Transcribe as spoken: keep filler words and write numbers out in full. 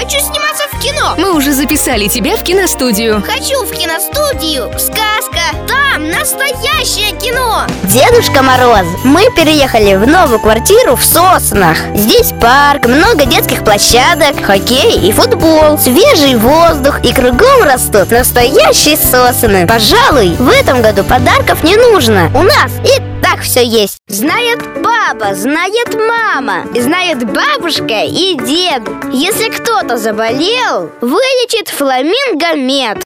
хочу сниматься в кино. Мы уже записали тебя в киностудию. Хочу в киностудию. Сказка. Там настоящее кино. Дедушка Мороз, мы переехали в новую квартиру в Соснах. Здесь парк, много детских площадок, хоккей и футбол, свежий воздух, и кругом растут настоящие сосны. Пожалуй, в этом году подарков не нужно. У нас и так все есть. Знает папа, знает мама, знает бабушка и дед. Если кто-то заболел, вылечит Фламингомед.